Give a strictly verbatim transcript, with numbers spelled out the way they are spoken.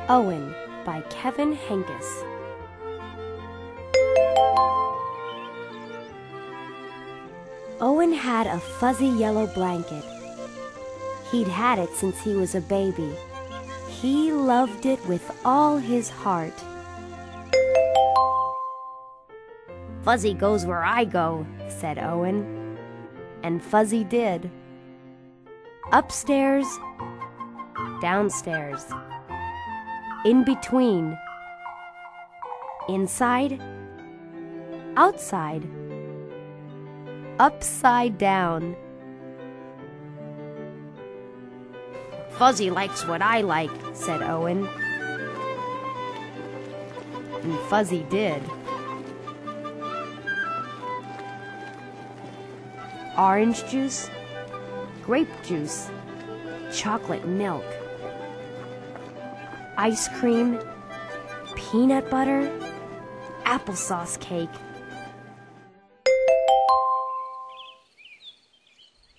Owen by Kevin Henkes. Owen had a fuzzy yellow blanket. He'd had it since he was a baby. He loved it with all his heart. "Fuzzy goes where I go," said Owen. And Fuzzy did. Upstairs, downstairs, in between, inside, outside, upside down. "Fuzzy likes what I like," said Owen. And Fuzzy did. Orange juice, grape juice, chocolate milk, ice cream, peanut butter, applesauce cake,